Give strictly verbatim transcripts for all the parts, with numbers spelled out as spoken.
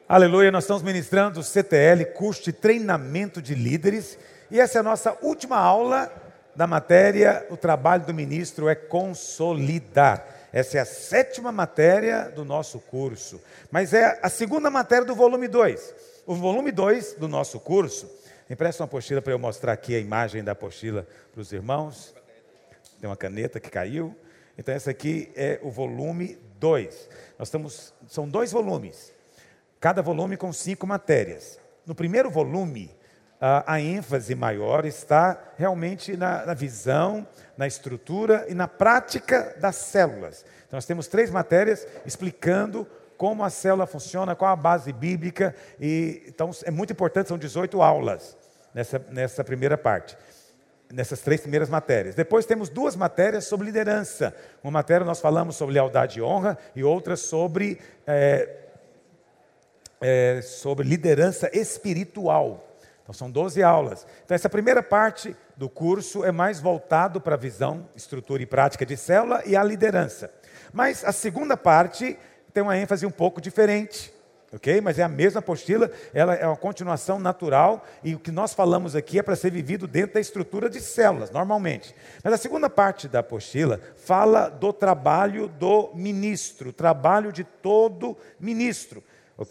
Aleluia, nós estamos ministrando o C T L, curso de treinamento de líderes, e essa é a nossa última aula da matéria. O trabalho do ministro é consolidar. Essa é a sétima matéria do nosso curso, mas é a segunda matéria do volume dois. O volume dois do nosso curso, empresta uma apostila para eu mostrar aqui a imagem da apostila para os irmãos. Tem uma caneta que caiu. Então essa aqui é o volume dois. Nós estamos, são dois volumes. Cada volume com cinco matérias. No primeiro volume, a, a ênfase maior está realmente na, na visão, na estrutura e na prática das células. Então, nós temos três matérias explicando como a célula funciona, qual a base bíblica. E, então, é muito importante, são dezoito aulas nessa, nessa primeira parte, nessas três primeiras matérias. Depois temos duas matérias sobre liderança. Uma matéria nós falamos sobre lealdade e honra e outra sobre... É, É, sobre liderança espiritual. Então são doze aulas. Então essa primeira parte do curso é mais voltado para a visão, estrutura e prática de célula e a liderança. Mas a segunda parte tem uma ênfase um pouco diferente, ok? Mas é a mesma apostila, ela é uma continuação natural, e o que nós falamos aqui é para ser vivido dentro da estrutura de células, normalmente. Mas a segunda parte da apostila fala do trabalho do ministro, trabalho de todo ministro. Ok?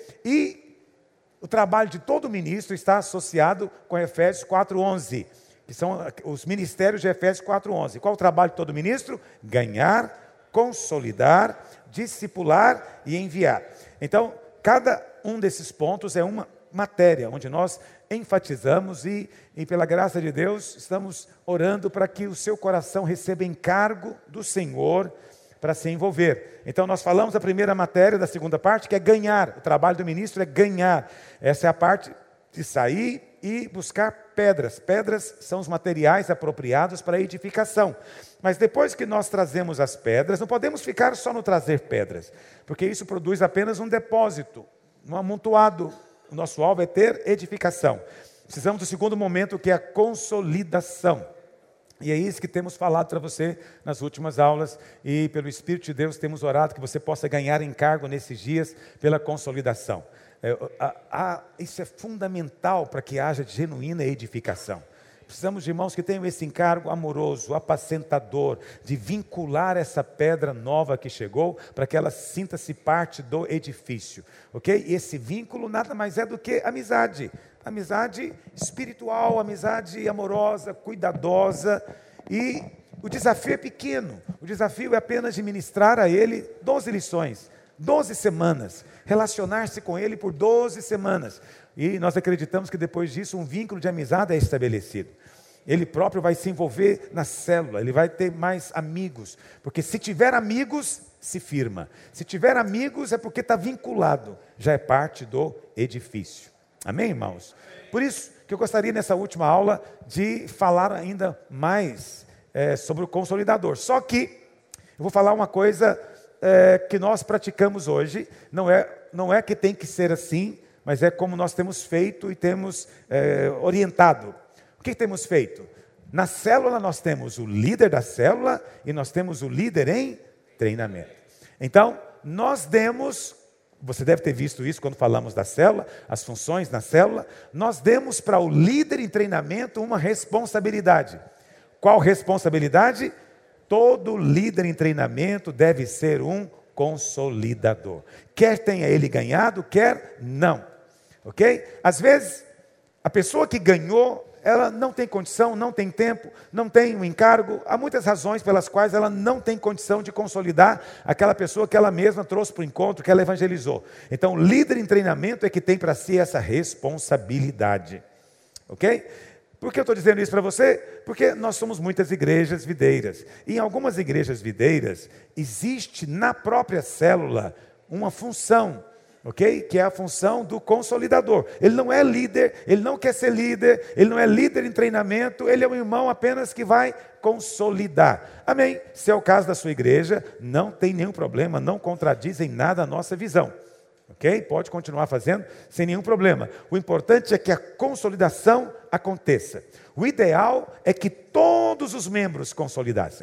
E o trabalho de todo ministro está associado com Efésios quatro, onze, que são os ministérios de Efésios quatro, onze. Qual o trabalho de todo ministro? Ganhar, consolidar, discipular e enviar. Então, cada um desses pontos é uma matéria, onde nós enfatizamos e, e pela graça de Deus, estamos orando para que o seu coração receba encargo do Senhor para se envolver. Então nós falamos a primeira matéria da segunda parte, que é ganhar. O trabalho do ministro é ganhar. Essa é a parte de sair e buscar pedras. Pedras são os materiais apropriados para a edificação. Mas depois que nós trazemos as pedras, não podemos ficar só no trazer pedras, porque isso produz apenas um depósito, um amontoado. O nosso alvo é ter edificação. Precisamos do segundo momento, que é a consolidação. E é isso que temos falado para você nas últimas aulas, e pelo Espírito de Deus temos orado que você possa ganhar encargo nesses dias pela consolidação. É, a, a, isso é fundamental para que haja genuína edificação. Precisamos de irmãos que tenham esse encargo amoroso, apacentador, de vincular essa pedra nova que chegou, para que ela sinta-se parte do edifício. Ok? E esse vínculo nada mais é do que amizade. Amizade espiritual, amizade amorosa, cuidadosa. E o desafio é pequeno. O desafio é apenas de ministrar a ele doze lições, doze semanas. Relacionar-se com ele por doze semanas. E nós acreditamos que depois disso um vínculo de amizade é estabelecido. Ele próprio vai se envolver na célula, ele vai ter mais amigos. Porque se tiver amigos, se firma. Se tiver amigos é porque está vinculado, já é parte do edifício. Amém, irmãos? Por isso que eu gostaria nessa última aula de falar ainda mais é, sobre o consolidador. Só que eu vou falar uma coisa é, que nós praticamos hoje. Não é, não é que tem que ser assim, mas é como nós temos feito e temos é, orientado. O que temos feito? Na célula nós temos o líder da célula e nós temos o líder em treinamento. Então, nós demos... Você deve ter visto isso quando falamos da célula, as funções na célula. Nós demos para o líder em treinamento uma responsabilidade. Qual responsabilidade? Todo líder em treinamento deve ser um consolidador. Quer tenha ele ganhado, quer não. Ok? Às vezes, a pessoa que ganhou, ela não tem condição, não tem tempo, não tem um encargo. Há muitas razões pelas quais ela não tem condição de consolidar aquela pessoa que ela mesma trouxe para o encontro, que ela evangelizou. Então, líder em treinamento é que tem para si essa responsabilidade. Ok? Por que eu estou dizendo isso para você? Porque nós somos muitas igrejas videiras. E em algumas igrejas videiras, existe na própria célula uma função, ok? Que é a função do consolidador. Ele não é líder, ele não quer ser líder, ele não é líder em treinamento, ele é um irmão apenas que vai consolidar. Amém? Se é o caso da sua igreja, não tem nenhum problema, não contradiz em nada a nossa visão. Ok? Pode continuar fazendo sem nenhum problema. O importante é que a consolidação aconteça. O ideal é que todos os membros consolidassem.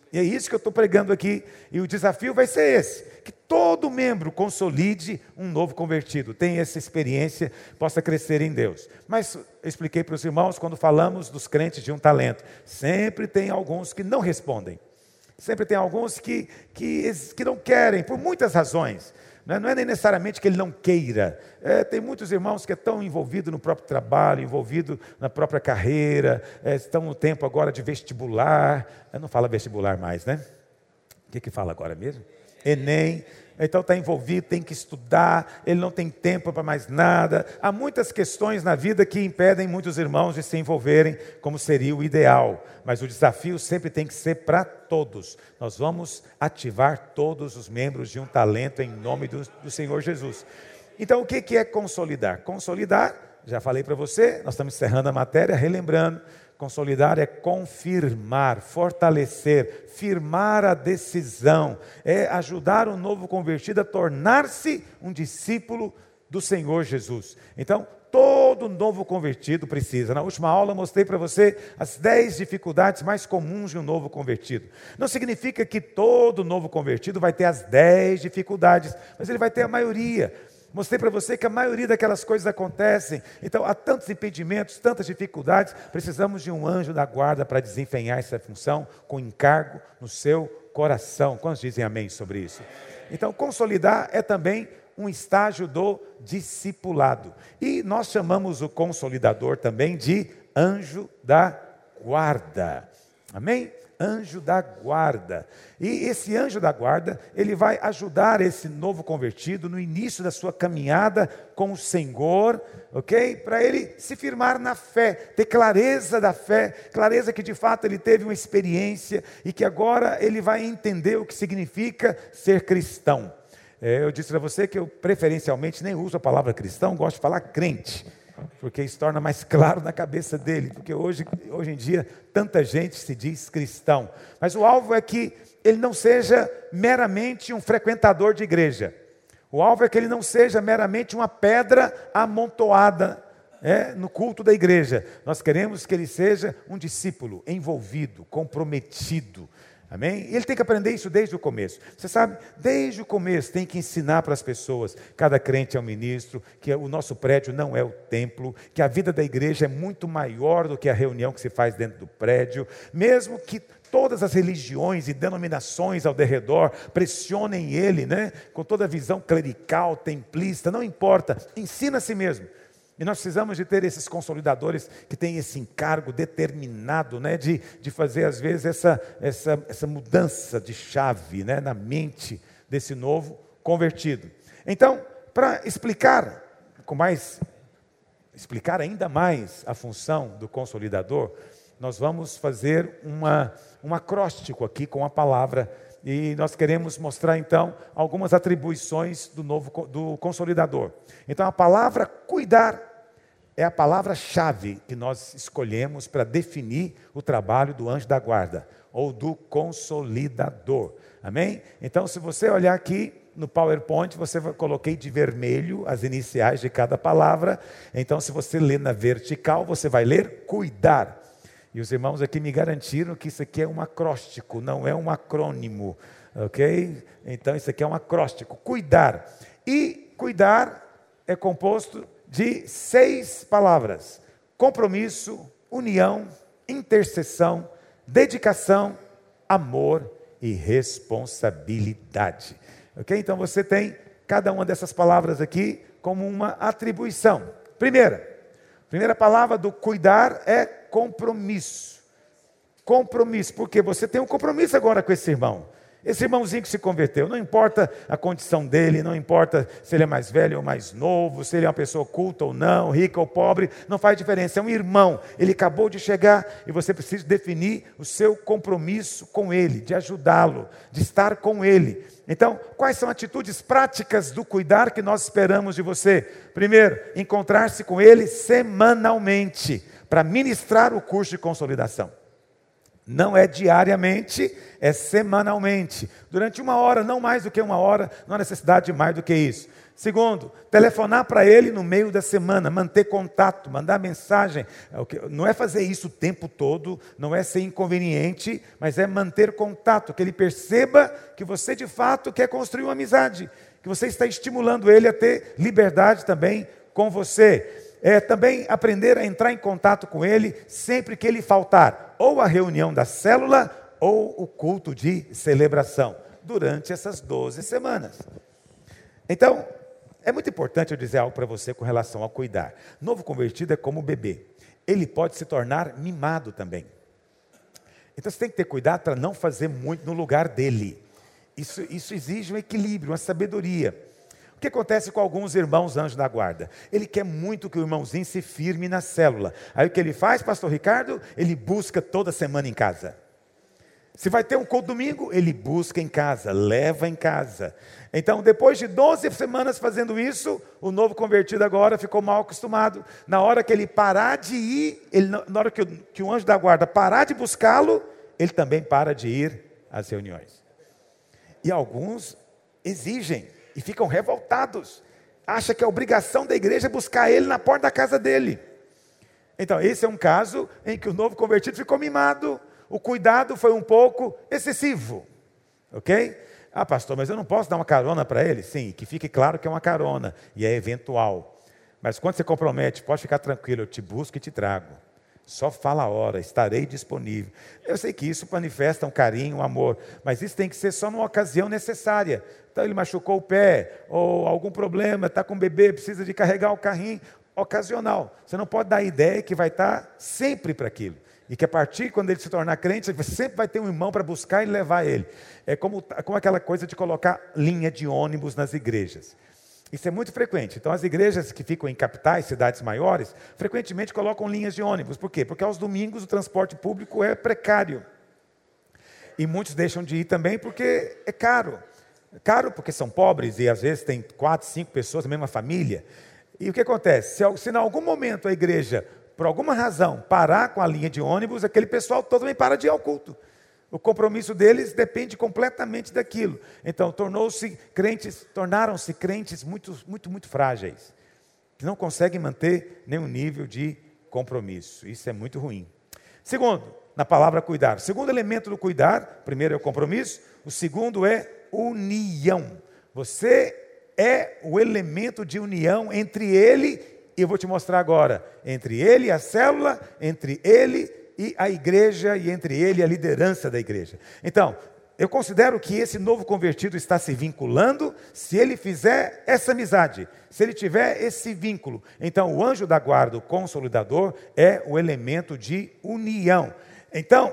E é isso que eu estou pregando aqui. E o desafio vai ser esse: que todo membro consolide um novo convertido, tenha essa experiência, possa crescer em Deus. Mas eu expliquei para os irmãos, quando falamos dos crentes de um talento, sempre tem alguns que não respondem. Sempre tem alguns que, que, que não querem, por muitas razões. Não é nem necessariamente que ele não queira. É, tem muitos irmãos que estão envolvidos no próprio trabalho, envolvidos na própria carreira, é, estão no tempo agora de vestibular. Eu não falo vestibular mais, né? O que que fala agora mesmo? Enem. Então está envolvido, tem que estudar, ele não tem tempo para mais nada. Há muitas questões na vida que impedem muitos irmãos de se envolverem como seria o ideal. Mas o desafio sempre tem que ser para todos. Nós vamos ativar todos os membros de um talento em nome do, do Senhor Jesus. Então o que que é consolidar? Consolidar, já falei para você, nós estamos encerrando a matéria, relembrando. Consolidar é confirmar, fortalecer, firmar a decisão, é ajudar o novo convertido a tornar-se um discípulo do Senhor Jesus. Então, todo novo convertido precisa. Na última aula mostrei para você as dez dificuldades mais comuns de um novo convertido. Não significa que todo novo convertido vai ter as dez dificuldades, mas ele vai ter a maioria. Mostrei para você que a maioria daquelas coisas acontecem. Então, há tantos impedimentos, tantas dificuldades. Precisamos de um anjo da guarda para desempenhar essa função com encargo no seu coração. Quantos dizem amém sobre isso? Então, consolidar é também um estágio do discipulado. E nós chamamos o consolidador também de anjo da guarda. Amém? Anjo da guarda. E esse anjo da guarda, ele vai ajudar esse novo convertido no início da sua caminhada com o Senhor, ok? Para ele se firmar na fé, ter clareza da fé, clareza que de fato ele teve uma experiência e que agora ele vai entender o que significa ser cristão. É, eu disse para você que eu preferencialmente nem uso a palavra cristão, gosto de falar crente. Porque isso torna mais claro na cabeça dele, porque hoje, hoje em dia tanta gente se diz cristão. Mas o alvo é que ele não seja meramente um frequentador de igreja. O alvo é que ele não seja meramente uma pedra amontoada é, no culto da igreja. Nós queremos que ele seja um discípulo envolvido, comprometido. Amém? E ele tem que aprender isso desde o começo. Você sabe, desde o começo tem que ensinar para as pessoas, cada crente é um ministro, que o nosso prédio não é o templo, que a vida da igreja é muito maior do que a reunião que se faz dentro do prédio, mesmo que todas as religiões e denominações ao derredor pressionem ele, né, com toda a visão clerical, templista, não importa, ensina a si mesmo. E nós precisamos de ter esses consolidadores que têm esse encargo determinado, né, de, de fazer às vezes essa, essa, essa mudança de chave, né, na mente desse novo convertido. Então, para explicar com mais, explicar ainda mais a função do consolidador, nós vamos fazer uma, um acróstico aqui com a palavra. E nós queremos mostrar então algumas atribuições do novo do consolidador. Então a palavra cuidar é a palavra-chave que nós escolhemos para definir o trabalho do anjo da guarda, ou do consolidador. Amém? Então se você olhar aqui no PowerPoint, você vai, coloquei de vermelho as iniciais de cada palavra. Então se você ler na vertical, você vai ler cuidar. E os irmãos aqui me garantiram que isso aqui é um acróstico, não é um acrônimo, ok? Então isso aqui é um acróstico, cuidar. E cuidar é composto de seis palavras: compromisso, união, intercessão, dedicação, amor e responsabilidade. Ok? Então você tem cada uma dessas palavras aqui como uma atribuição. Primeira, primeira palavra do cuidar é compromisso. Compromisso, porque você tem um compromisso agora com esse irmão. Esse irmãozinho que se converteu, não importa a condição dele, não importa se ele é mais velho ou mais novo, se ele é uma pessoa culta ou não, rica ou pobre, não faz diferença, é um irmão, ele acabou de chegar e você precisa definir o seu compromisso com ele, de ajudá-lo, de estar com ele. Então, quais são atitudes práticas do cuidar que nós esperamos de você? Primeiro, encontrar-se com ele semanalmente, para ministrar o curso de consolidação. Não é diariamente, é semanalmente. Durante uma hora, não mais do que uma hora, não há necessidade de mais do que isso. Segundo, telefonar para ele no meio da semana, manter contato, mandar mensagem. Não é fazer isso o tempo todo, não é ser inconveniente, mas é manter contato, que ele perceba que você de fato quer construir uma amizade, que você está estimulando ele a ter liberdade também com você. É também aprender a entrar em contato com ele sempre que ele faltar, ou a reunião da célula, ou o culto de celebração, durante essas doze semanas. Então, é muito importante eu dizer algo para você com relação ao cuidar. Novo convertido é como bebê. Ele pode se tornar mimado também. Então você tem que ter cuidado para não fazer muito no lugar dele. Isso, isso exige um equilíbrio, uma sabedoria. O que acontece com alguns irmãos anjos da guarda? Ele quer muito que o irmãozinho se firme na célula. Aí o que ele faz, pastor Ricardo? Ele busca toda semana em casa. Se vai ter um culto domingo, ele busca em casa, leva em casa. Então, depois de doze semanas fazendo isso, o novo convertido agora ficou mal acostumado. Na hora que ele parar de ir, ele, na hora que o, que o anjo da guarda parar de buscá-lo, ele também para de ir às reuniões. E alguns exigem e ficam revoltados. Acham que é obrigação da igreja buscar ele na porta da casa dele. Então, esse é um caso em que o novo convertido ficou mimado. O cuidado foi um pouco excessivo, ok? Ah, pastor, mas eu não posso dar uma carona para ele? Sim, que fique claro que é uma carona e é eventual. Mas quando você compromete, pode ficar tranquilo, eu te busco e te trago. Só fala a hora, estarei disponível. Eu sei que isso manifesta um carinho, um amor, mas isso tem que ser só numa ocasião necessária. Então ele machucou o pé, ou algum problema, está com o bebê, precisa de carregar o carrinho, ocasional. Você não pode dar a ideia que vai estar sempre para aquilo. E que a partir, quando ele se tornar crente, você sempre vai ter um irmão para buscar e levar ele. É como, como aquela coisa de colocar linha de ônibus nas igrejas. Isso é muito frequente. Então, as igrejas que ficam em capitais, cidades maiores, frequentemente colocam linhas de ônibus. Por quê? Porque aos domingos o transporte público é precário. E muitos deixam de ir também porque é caro. Caro porque são pobres e às vezes tem quatro, cinco pessoas na mesma família. E o que acontece? Se, se em algum momento a igreja, por alguma razão, parar com a linha de ônibus, aquele pessoal todo também para de ir ao culto. O compromisso deles depende completamente daquilo. Então, tornou-se crentes, tornaram-se crentes muito, muito, muito frágeis, que não conseguem manter nenhum nível de compromisso. Isso é muito ruim. Segundo, na palavra cuidar. O segundo elemento do cuidar, primeiro é o compromisso, o segundo é união. Você é o elemento de união entre ele, e eu vou te mostrar agora, entre ele e a célula, entre ele e a igreja, e entre ele e a liderança da igreja. Então, eu considero que esse novo convertido está se vinculando, se ele fizer essa amizade, se ele tiver esse vínculo. Então, o anjo da guarda, o consolidador, é o elemento de união. Então,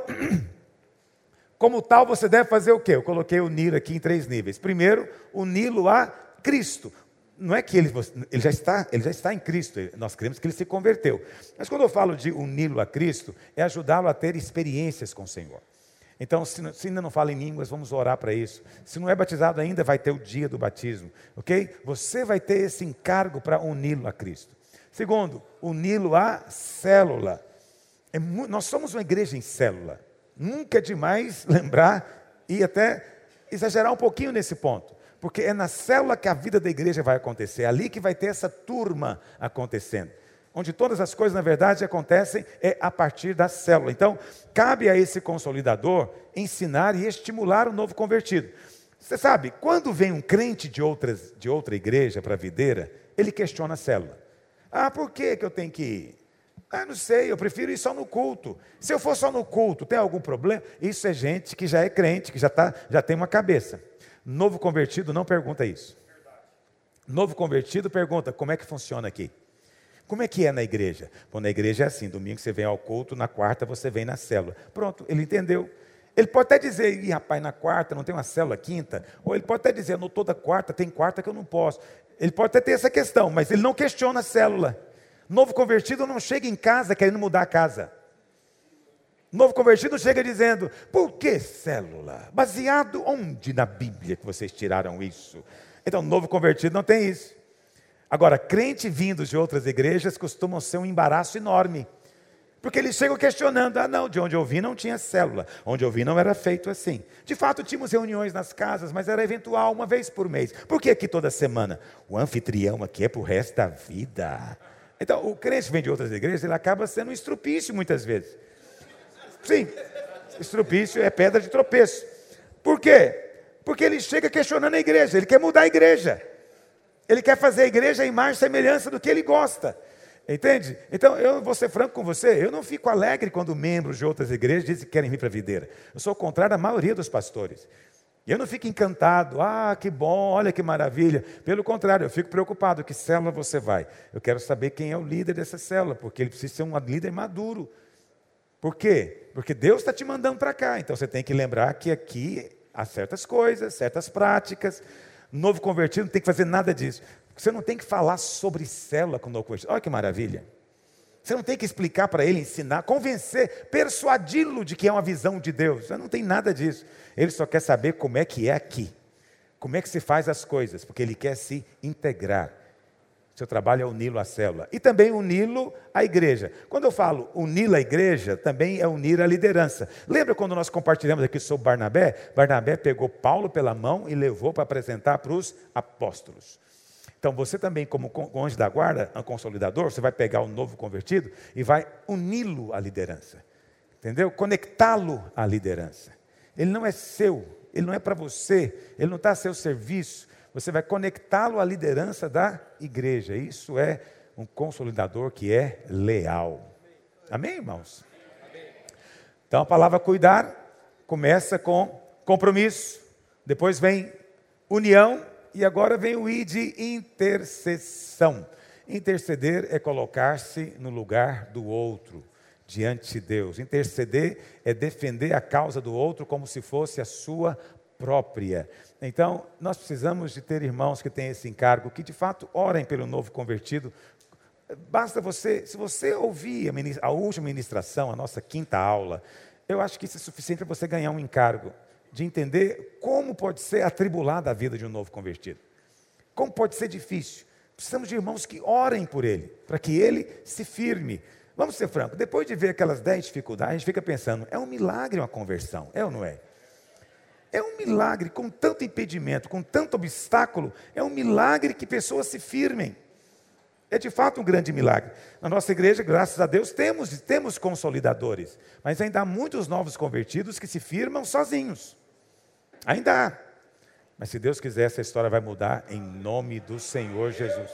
como tal, você deve fazer o quê? Eu coloquei unir aqui em três níveis. Primeiro, uni-lo a Cristo. Não é que ele, ele, já está, ele já está em Cristo, nós cremos que ele se converteu. Mas quando eu falo de uni-lo a Cristo, é ajudá-lo a ter experiências com o Senhor. Então, se, se ainda não fala em línguas, vamos orar para isso. Se não é batizado ainda, vai ter o dia do batismo, ok? Você vai ter esse encargo para uni-lo a Cristo. Segundo, uni-lo à célula. É, nós somos uma igreja em célula. Nunca é demais lembrar e até exagerar um pouquinho nesse ponto. Porque é na célula que a vida da igreja vai acontecer. É ali que vai ter essa turma acontecendo. Onde todas as coisas, na verdade, acontecem é a partir da célula. Então, cabe a esse consolidador ensinar e estimular o novo convertido. Você sabe, quando vem um crente de, outras, de outra igreja para a videira, ele questiona a célula. Ah, por que, que eu tenho que ir? Ah, não sei, eu prefiro ir só no culto. Se eu for só no culto, tem algum problema? Isso é gente que já é crente, que já, tá, já tem uma cabeça. Novo convertido não pergunta isso. Novo convertido pergunta, como é que funciona aqui? Como é que é na igreja? Bom, na igreja é assim, domingo você vem ao culto, na quarta você vem na célula. Pronto, ele entendeu. Ele pode até dizer, ih, rapaz, na quarta não tem uma célula quinta. Ou ele pode até dizer, no toda quarta, tem quarta que eu não posso. Ele pode até ter essa questão, mas ele não questiona a célula. Novo convertido não chega em casa querendo mudar a casa. Novo convertido chega dizendo, por que célula? Baseado onde na Bíblia que vocês tiraram isso? Então, novo convertido não tem isso. Agora, crente vindos de outras igrejas costumam ser um embaraço enorme. Porque eles chegam questionando, ah não, de onde eu vim não tinha célula, onde eu vim não era feito assim. De fato tínhamos reuniões nas casas, mas era eventual, uma vez por mês. Por que aqui toda semana? O anfitrião aqui é para o resto da vida. Então o crente vem de outras igrejas, ele acaba sendo um estrupício muitas vezes. Sim, estrupício é pedra de tropeço. Por quê? Porque ele chega questionando a igreja, ele quer mudar a igreja. Ele quer fazer a igreja a imagem e semelhança do que ele gosta. Entende? Então, eu vou ser franco com você, eu não fico alegre quando membros de outras igrejas dizem que querem vir para a videira. Eu sou o contrário da maioria dos pastores. Eu não fico encantado, ah, que bom, olha que maravilha. Pelo contrário, eu fico preocupado, que célula você vai? Eu quero saber quem é o líder dessa célula, porque ele precisa ser um líder maduro. Por quê? Porque Deus está te mandando para cá, então você tem que lembrar que aqui há certas coisas, certas práticas. Novo convertido não tem que fazer nada disso. Você não tem que falar sobre célula com o novo convertido. Olha que maravilha. Você não tem que explicar para ele, ensinar, convencer, persuadi-lo de que é uma visão de Deus. Você não tem nada disso. Ele só quer saber como é que é aqui. Como é que se faz as coisas, porque ele quer se integrar. Seu trabalho é uni-lo à célula. E também uni-lo à igreja. Quando eu falo uni-lo à igreja, também é unir a liderança. Lembra quando nós compartilhamos aqui sobre Barnabé? Barnabé pegou Paulo pela mão e levou para apresentar para os apóstolos. Então você também, como anjo da guarda, um consolidador, você vai pegar o novo convertido e vai uni-lo à liderança. Entendeu? Conectá-lo à liderança. Ele não é seu, ele não é para você, ele não está a seu serviço. Você vai conectá-lo à liderança da igreja. Isso é um consolidador que é leal. Amém, irmãos? Então a palavra cuidar começa com compromisso, depois vem união e agora vem o I de intercessão. Interceder é colocar-se no lugar do outro, diante de Deus. Interceder é defender a causa do outro como se fosse a sua própria. Então, nós precisamos de ter irmãos que têm esse encargo, que de fato orem pelo novo convertido. Basta você, se você ouvir a, a última ministração, a nossa quinta aula, eu acho que isso é suficiente para você ganhar um encargo de entender como pode ser atribulada a vida de um novo convertido. Como pode ser difícil. Precisamos de irmãos que orem por ele, para que ele se firme. Vamos ser francos, depois de ver aquelas dez dificuldades, a gente fica pensando, é um milagre uma conversão, é ou não é? É um milagre, com tanto impedimento, com tanto obstáculo, é um milagre que pessoas se firmem. É de fato um grande milagre. Na nossa igreja, graças a Deus, temos, temos consolidadores, mas ainda há muitos novos convertidos que se firmam sozinhos. Ainda há. Mas se Deus quiser, essa história vai mudar em nome do Senhor Jesus.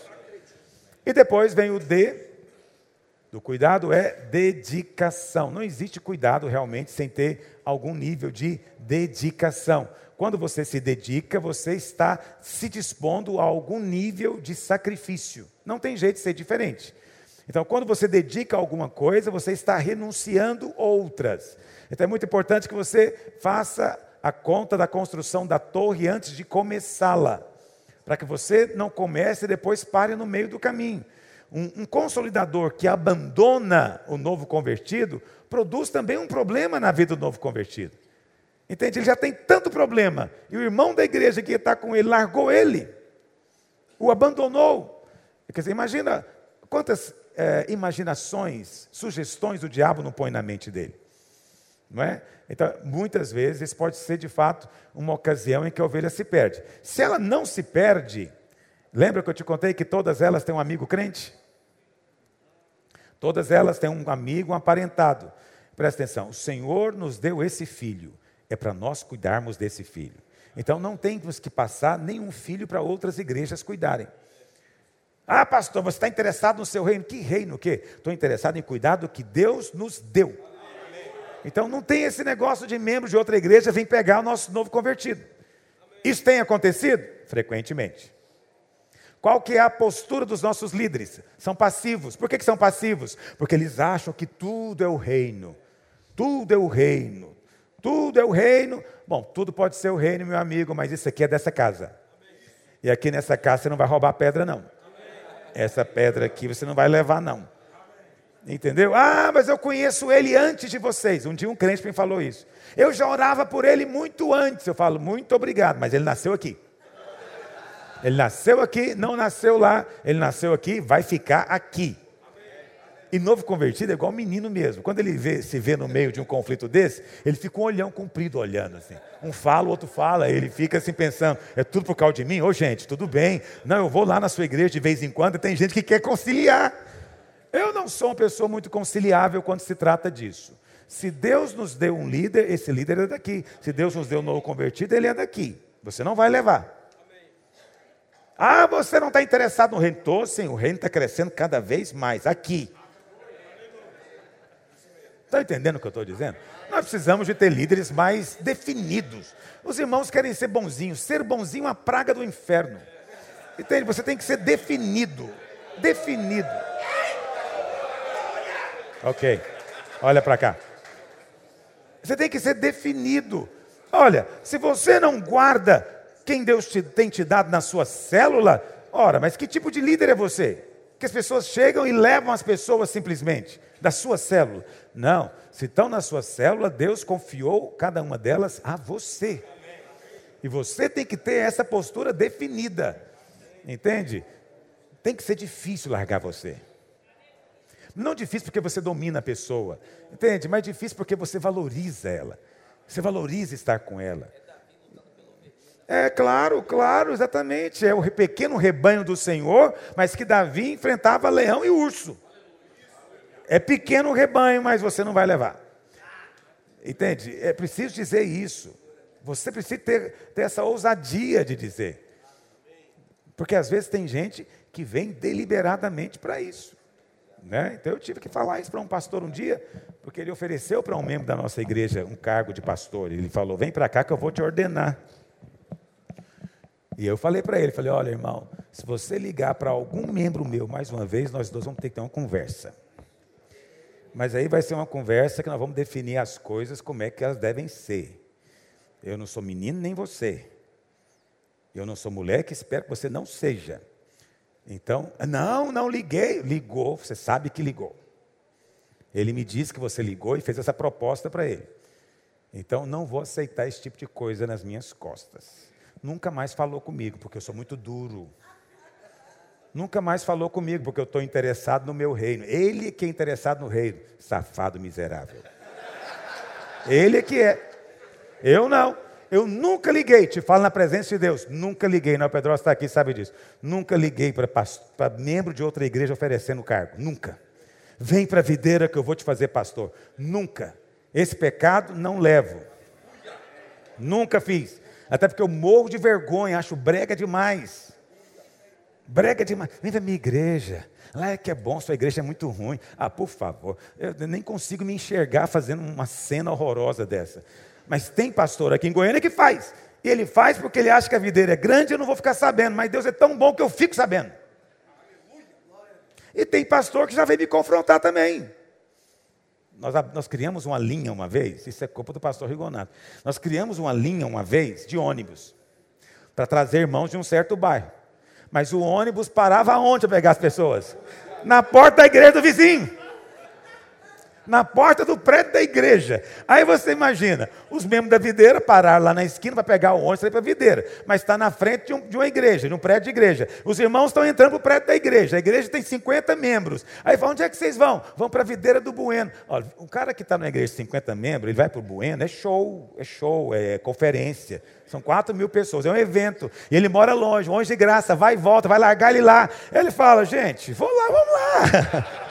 E depois vem o D, do cuidado, é dedicação. Não existe cuidado realmente sem ter algum nível de dedicação. Quando você se dedica, você está se dispondo a algum nível de sacrifício. Não tem jeito de ser diferente. Então, quando você dedica alguma coisa, você está renunciando outras. Então, é muito importante que você faça a conta da construção da torre antes de começá-la, para que você não comece e depois pare no meio do caminho. Um, um consolidador que abandona o novo convertido, produz também um problema na vida do novo convertido. Entende? Ele já tem tanto problema, e o irmão da igreja que está com ele, largou ele, o abandonou. Quer dizer, imagina quantas é, imaginações, sugestões do diabo não põe na mente dele. Não é? Então, muitas vezes, isso pode ser de fato uma ocasião em que a ovelha se perde. Se ela não se perde, lembra que eu te contei que todas elas têm um amigo crente? Todas elas têm um amigo, um aparentado. Presta atenção, o Senhor nos deu esse filho, é para nós cuidarmos desse filho. Então não temos que passar nenhum filho para outras igrejas cuidarem. Ah, pastor, você está interessado no seu reino? Que reino o quê? Estou interessado em cuidar do que Deus nos deu. Então não tem esse negócio de membros de outra igreja vir pegar o nosso novo convertido. Isso tem acontecido? Frequentemente. Qual que é a postura dos nossos líderes? São passivos. Por que que são passivos? Porque eles acham que tudo é o reino. Tudo é o reino. Tudo é o reino. Bom, tudo pode ser o reino, meu amigo, mas isso aqui é dessa casa. E aqui nessa casa você não vai roubar pedra, não. Essa pedra aqui você não vai levar, não. Entendeu? Ah, mas eu conheço ele antes de vocês. Um dia um crente me falou isso. Eu já orava por ele muito antes. Eu falo, muito obrigado, mas ele nasceu aqui. Ele nasceu aqui, não nasceu lá. Ele nasceu aqui, vai ficar aqui. E novo convertido é igual menino mesmo. Quando ele vê, se vê no meio de um conflito desse, ele fica um olhão comprido olhando assim. Um fala, o outro fala, ele fica assim pensando, é tudo por causa de mim? Ô gente, tudo bem. Não, eu vou lá na sua igreja de vez em quando e tem gente que quer conciliar. Eu não sou uma pessoa muito conciliável quando se trata disso. Se Deus nos deu um líder, esse líder é daqui. Se Deus nos deu um novo convertido, ele é daqui. Você não vai levar. Ah, você não está interessado no reino? Estou, sim, o reino está crescendo cada vez mais aqui. Está entendendo o que eu estou dizendo? Nós precisamos de ter líderes mais definidos. Os irmãos querem ser bonzinhos. Ser bonzinho é uma praga do inferno. Entende? Você tem que ser definido. Definido. Ok. Olha para cá. Você tem que ser definido. Olha, se você não guarda quem Deus te, tem te dado na sua célula, ora, mas que tipo de líder é você? Que as pessoas chegam e levam as pessoas simplesmente da sua célula. Não, se estão na sua célula, Deus confiou cada uma delas a você. E você tem que ter essa postura definida. Entende? Tem que ser difícil largar você. Não difícil porque você domina a pessoa. Entende? Mas difícil porque você valoriza ela. Você valoriza estar com ela. É claro, claro, exatamente. É o pequeno rebanho do Senhor, mas que Davi enfrentava leão e urso. É pequeno rebanho, mas você não vai levar. Entende? É preciso dizer isso. Você precisa ter, ter essa ousadia de dizer. Porque às vezes tem gente que vem deliberadamente para isso. Né? Então eu tive que falar isso para um pastor um dia, porque ele ofereceu para um membro da nossa igreja um cargo de pastor. Ele falou, vem para cá que eu vou te ordenar. E eu falei para ele, falei, olha irmão, se você ligar para algum membro meu mais uma vez, nós dois vamos ter que ter uma conversa. Mas aí vai ser uma conversa que nós vamos definir as coisas como é que elas devem ser. Eu não sou menino nem você. Eu não sou mulher que espero que você não seja. Então, não, não liguei. Ligou, você sabe que ligou. Ele me disse que você ligou e fez essa proposta para ele. Então, não vou aceitar esse tipo de coisa nas minhas costas. Nunca mais falou comigo, porque eu sou muito duro. Nunca mais falou comigo, porque eu estou interessado no meu reino. Ele que é interessado no reino. Safado miserável. Ele é que é. Eu não. Eu nunca liguei, te falo na presença de Deus. Nunca liguei, não, o Pedro está aqui, sabe disso. Nunca liguei para membro de outra igreja oferecendo cargo. Nunca. Vem para a videira que eu vou te fazer pastor. Nunca. Esse pecado não levo. Nunca fiz. Até porque eu morro de vergonha, acho brega demais. Brega demais. Vem para a minha igreja. Lá é que é bom, sua igreja é muito ruim. Ah, por favor. Eu nem consigo me enxergar fazendo uma cena horrorosa dessa. Mas tem pastor aqui em Goiânia que faz. E ele faz porque ele acha que a videira é grande e eu não vou ficar sabendo. Mas Deus é tão bom que eu fico sabendo. E tem pastor que já veio me confrontar também. Nós, nós criamos uma linha uma vez. Isso é culpa do pastor Rigonato. Nós criamos uma linha uma vez de ônibus. Para trazer irmãos de um certo bairro. Mas o ônibus parava onde para pegar as pessoas? Na porta da igreja do vizinho. Na porta do prédio da igreja. Aí você imagina, os membros da videira pararam lá na esquina para pegar o ônibus para ir para a videira. Mas está na frente de, um, de uma igreja, de um prédio de igreja. Os irmãos estão entrando para o prédio da igreja. A igreja tem cinquenta membros. Aí fala, onde é que vocês vão? Vão para a videira do Bueno. Olha, o cara que está na igreja de cinquenta membros, ele vai para o Bueno, é show, é show, é conferência. São quatro mil pessoas, é um evento. E ele mora longe, longe de graça, vai e volta, vai largar ele lá. Ele fala, gente, vamos lá, vamos lá.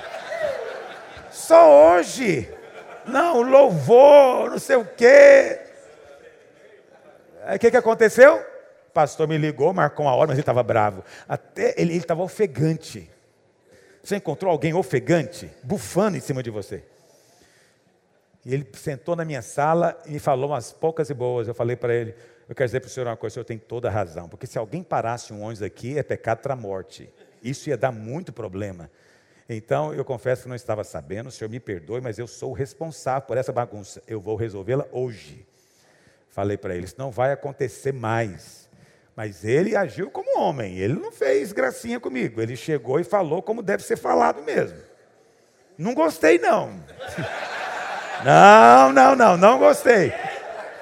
Só hoje. Não, louvor, não sei o quê. Aí o que, que aconteceu? O pastor me ligou, marcou uma hora, mas ele estava bravo. Até ele estava ofegante. Você encontrou alguém ofegante, bufando em cima de você? E ele sentou na minha sala e me falou umas poucas e boas. Eu falei para ele, eu quero dizer para o senhor uma coisa, o senhor tem toda a razão. Porque se alguém parasse um ônibus aqui, é pecado para a morte. Isso ia dar muito problema. Então, eu confesso que não estava sabendo, o senhor me perdoe, mas eu sou o responsável por essa bagunça. Eu vou resolvê-la hoje. Falei para ele, isso não vai acontecer mais. Mas ele agiu como homem, ele não fez gracinha comigo. Ele chegou e falou como deve ser falado mesmo. Não gostei, não. Não, não, não, não gostei.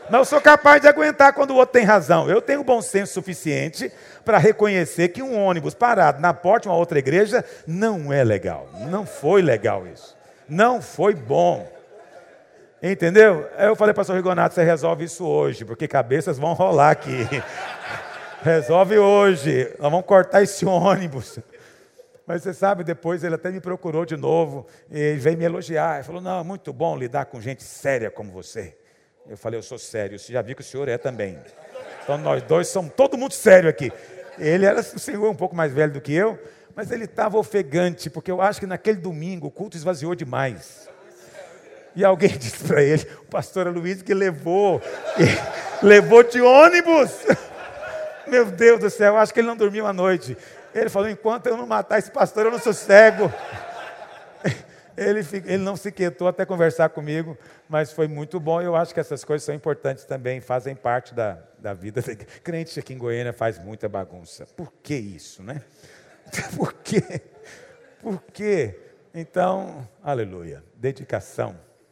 Mas eu sou capaz de aguentar quando o outro tem razão. Eu tenho bom senso suficiente para reconhecer que um ônibus parado na porta de uma outra igreja não é legal. Não foi legal isso. Não foi bom. Entendeu? Aí eu falei para o pastor Rigonato, você resolve isso hoje, porque cabeças vão rolar aqui. Resolve hoje. Nós vamos cortar esse ônibus. Mas você sabe, depois ele até me procurou de novo. E ele veio me elogiar. Ele falou, não, muito bom lidar com gente séria como você. Eu falei, eu sou sério, você já viu que o senhor é também. Então nós dois somos todo mundo sério aqui. Ele era o senhor um pouco mais velho do que eu, mas ele estava ofegante, porque eu acho que naquele domingo o culto esvaziou demais. E alguém disse para ele, o pastor Luiz que levou, levou de ônibus. Meu Deus do céu, eu acho que ele não dormiu à noite. Ele falou, enquanto eu não matar esse pastor, eu não sossego. Ele, ele não se quietou até conversar comigo, mas foi muito bom. Eu acho que essas coisas são importantes também, fazem parte da, da vida. Crente aqui em Goiânia faz muita bagunça. Por que isso, né? Por quê? Por quê? Então, aleluia, dedicação.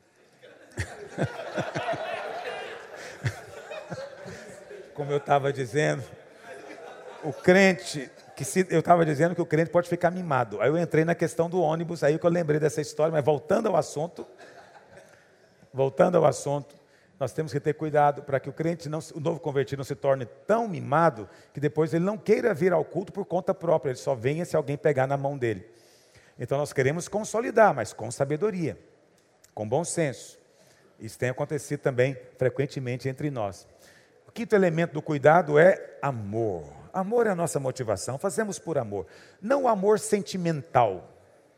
Como eu estava dizendo, o crente... que se, eu estava dizendo que o crente pode ficar mimado. Aí eu entrei na questão do ônibus, aí que eu lembrei dessa história, mas voltando ao assunto, voltando ao assunto, nós temos que ter cuidado para que o crente, não, o novo convertido, não se torne tão mimado que depois ele não queira vir ao culto por conta própria, ele só venha se alguém pegar na mão dele. Então nós queremos consolidar, mas com sabedoria, com bom senso. Isso tem acontecido também frequentemente entre nós. O quinto elemento do cuidado é amor. Amor é a nossa motivação, fazemos por amor. Não o amor sentimental.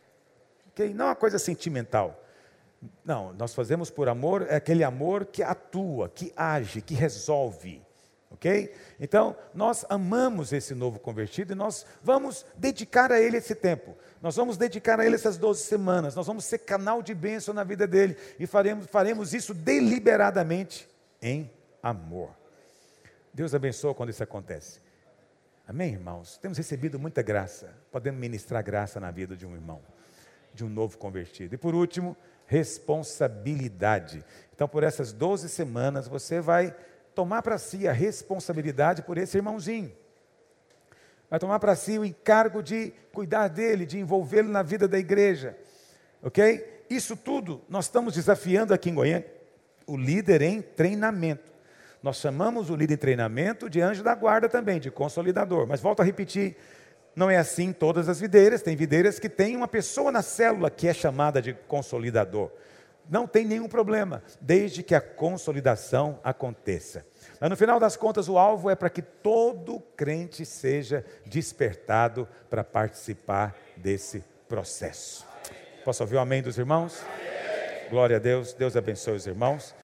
Okay? Não a coisa sentimental. Não, nós fazemos por amor, é aquele amor que atua, que age, que resolve. Ok? Então, nós amamos esse novo convertido e nós vamos dedicar a ele esse tempo. Nós vamos dedicar a ele essas doze semanas. Nós vamos ser canal de bênção na vida dele. E faremos, faremos isso deliberadamente em amor. Deus abençoa quando isso acontece. Amém, irmãos? Temos recebido muita graça. Podemos ministrar graça na vida de um irmão, de um novo convertido. E por último, responsabilidade. Então, por essas doze semanas, você vai tomar para si a responsabilidade por esse irmãozinho. Vai tomar para si o encargo de cuidar dele, de envolvê-lo na vida da igreja. Ok? Isso tudo, nós estamos desafiando aqui em Goiânia o líder em treinamento. Nós chamamos o líder em treinamento de anjo da guarda também, de consolidador. Mas volto a repetir, não é assim em todas as videiras. Tem videiras que tem uma pessoa na célula que é chamada de consolidador. Não tem nenhum problema, desde que a consolidação aconteça. Mas no final das contas, o alvo é para que todo crente seja despertado para participar desse processo. Posso ouvir o amém dos irmãos? Glória a Deus, Deus abençoe os irmãos.